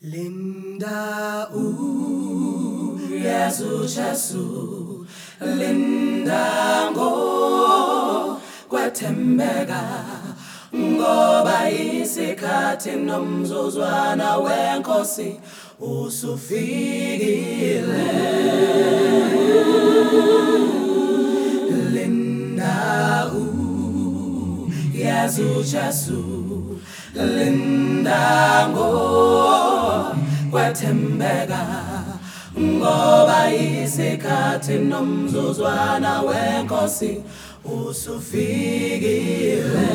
Linda Yesu Jesu Linda ngo kwathembeka ngoba isikhathi nomzuzwana wenkosi usufikile. Linda Yesu Jesu Linda ngo kwathembeka ngoba isikhathi nomzuzwana wenkosi usufikile.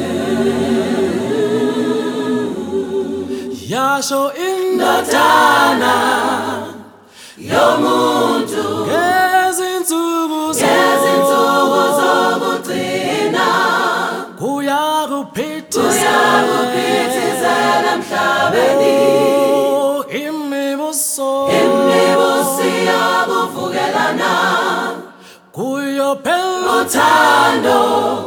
Yasho indodana yomuntu ngezinsuku zokugcina kuyakuphithizela emhlabeni. Imibuso yakuvukelana kuyophela uthando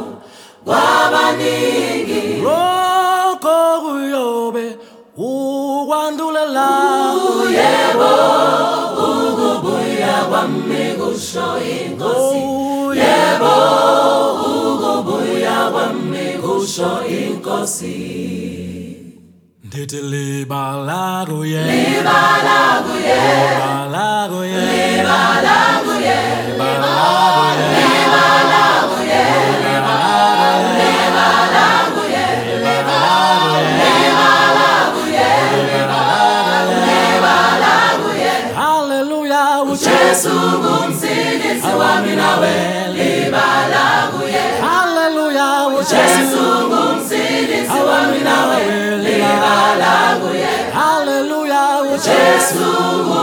kwabaningi. Lokho kuyobe ukwandulela yebo ukubuya kwami kusho inkosi. Yebo ukubuya kwami kusho inkosi. Ndithi libala kuye, libala kuye, libala kuye, libala kuye, libala kuye, libala kuye, libala kuye, libala kuye, libala kuye. Hallelujah, uJesu ngumsindisi wami nawe. Libala kuye, hallelujah, uJesu ngumsindisi wami nawe. Libala kuye, hallelujah, uJesu.